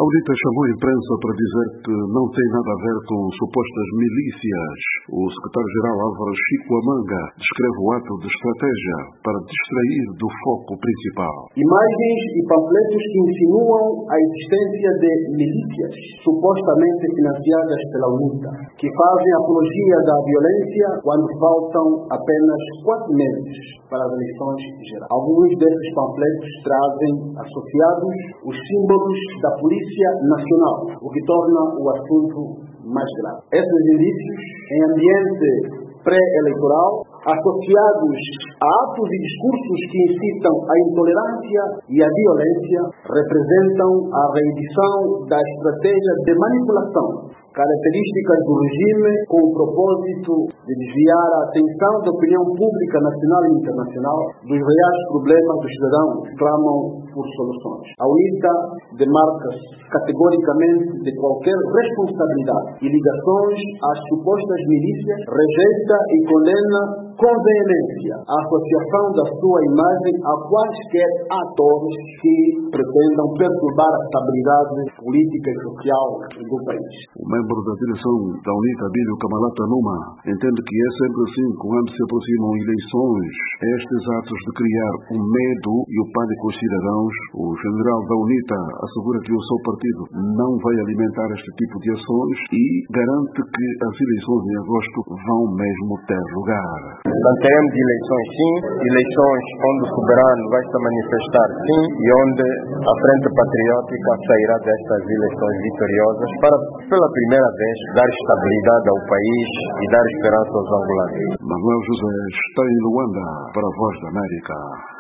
UNITA chamou a imprensa para dizer que não tem nada a ver com supostas milícias. O secretário-geral Álvaro Chico Amanga descreve o ato de estratégia para distrair do foco principal. Imagens e panfletos que insinuam a existência de milícias supostamente financiadas pela UNITA, que fazem apologia da violência quando faltam apenas 4 meses para as eleições gerais. Alguns desses panfletos trazem associados os símbolos da Polícia Nacional, o que torna o assunto mais grave. Esses indícios, em ambiente pré-eleitoral, associados a atos e discursos que incitam a intolerância e a violência, representam a reedição da estratégia de manipulação, características do regime com o propósito de desviar a atenção da opinião pública nacional e internacional dos reais problemas dos cidadãos que clamam por soluções. A UNITA demarca-se categoricamente de qualquer responsabilidade e ligações às supostas milícias, rejeita e condena com veemência a associação da sua imagem a quaisquer atores que pretendam perturbar a estabilidade política e social do país. O membro da direção da UNITA, Abílio Camalata Numa, entende que é sempre assim, quando se aproximam eleições, estes atos de criar o medo e o pânico aos cidadãos. O general da UNITA assegura que o seu partido não vai alimentar este tipo de ações e garante que as eleições em agosto vão mesmo ter lugar. Manteremos eleições sim, eleições onde o soberano vai se manifestar sim e onde a Frente Patriótica sairá destas eleições vitoriosas para, pela primeira vez, dar estabilidade ao país e dar esperança aos angolanos. Manuel José está em Luanda para a Voz da América.